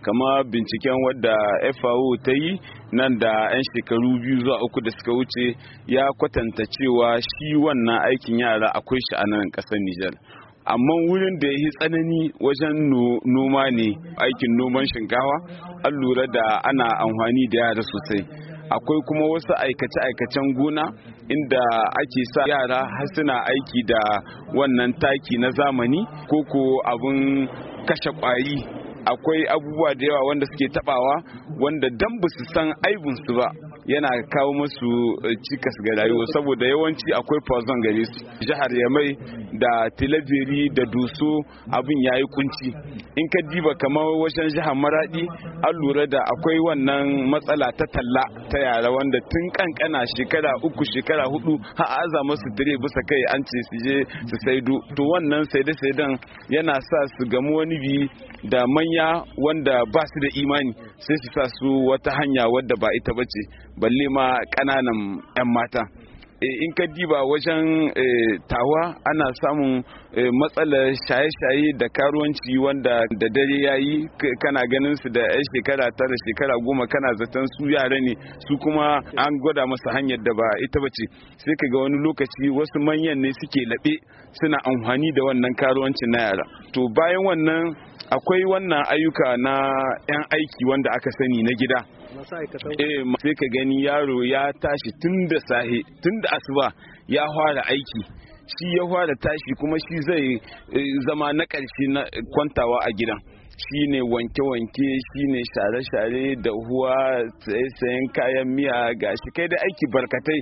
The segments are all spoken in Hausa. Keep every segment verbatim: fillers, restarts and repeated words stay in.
kama binciken wadda F A O ta yi nan da 'yan shekaru biyu zuwa uku da suka wuce ya kwatanta cewa shi wannan aikin yara akwai shi a nan ƙasar Nijar. Amma wurin da ya yi tsanani wajen noma ne aikin noman shinkawa, an lura da ana amfani da yara sosai. Akwai kuma wasu aikace-aikacen gona inda ake sa yara har suna aiki da wannan taki na zamani ko ko abin kashe ƙwari. Akwai abubuwa da yawa wanda suke tabawa wanda dan ba su san aibinsu ba yana kawo musu cikas ga rayuwa, saboda yawanci akwai poison gare su. Jihar Yamai da Tilaberi da Doso abin yayi kunci. In ka diba kamar wajen jihar Maradi an lura da akwai wannan matsala ta talla ta yara wanda tun kankana shekara uku shekara hudu har aza masu dire bisa kai an ce su je su saido. To wannan saide-saiden yana sa su gamu wani bi da manya wanda ba su da imani sai su sa su wata hanya wadda ba ita bace, balle ma ƙananan 'yan mata. In ka diba wajen tawa ana samun matsalar shaye-shaye da karuwanci wanda da dare yayi kana ganin su da 'yan shekara tara shekara goma kana zaton su yara ne, su kuma an gwada masa hanyar da ba ita bace. Sai ka ga wani lokaci wasu manyan ne suke laɓe suna amfani da wannan karuwancin na yara. To bayan wannan akwai wannan ayyuka na 'yan aiki wanda aka sani na gida. Eh, sai ka gani yaro ya tashi tun da sahe tun da asuba ya fara aiki, shi ya fara tashi kuma shi zai zama na ƙarshe na kwantawa a gidan. Shi ne wanke-wanke, shi ne share-share da huwa sayen kayan miya, gashi kai da aiki barkatai.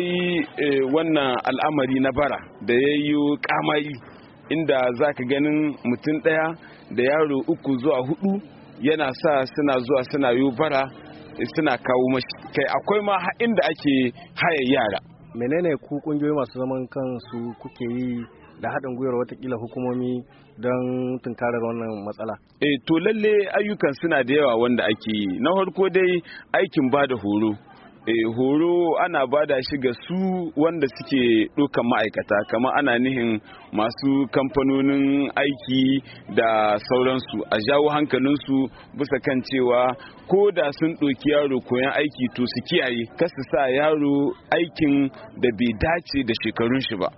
Akwai wannan al'amari na bara da ya yi kamari inda za ka ganin mutum ɗaya da yaro uku zuwa hudu yana sa suna zuwa suna yi bara suna kawo mashi. Kai akwai ma inda ake haya yara. Menene ku kungiyoyi masu zaman kansu kuke yi da haɗin gwiwar watakila hukumomi don tunkarar wannan matsala? Eh to lalle ayyukan suna da yawa wanda ake yi. Na farko dai aikin ba da horo. Eh, horo ana bada shi ga su wanda suke ɗaukan ma'aikata, kamar ana nihin masu kamfanonin aiki da sauransu, a jawo hankalinsu bisa kan cewa ko da sun ɗauki yaro koyan aiki to su kiyaye kar su sa yaro aikin da bai dace da shekarun shi ba.